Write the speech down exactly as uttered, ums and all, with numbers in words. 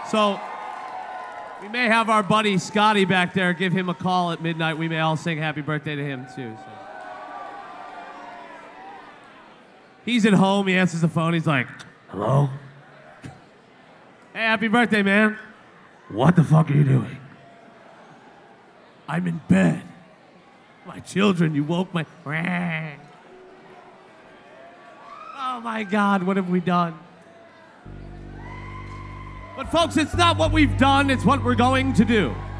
So we may have our buddy Scotty back there. Give him a call at midnight. We may all sing happy birthday to him, too. So. He's at home. He answers the phone. He's like, hello? Hey, happy birthday, man. What the fuck are you doing? I'm in bed. My children, you woke my... Oh, my God, what have we done? But, folks, it's not what we've done. It's what we're going to do.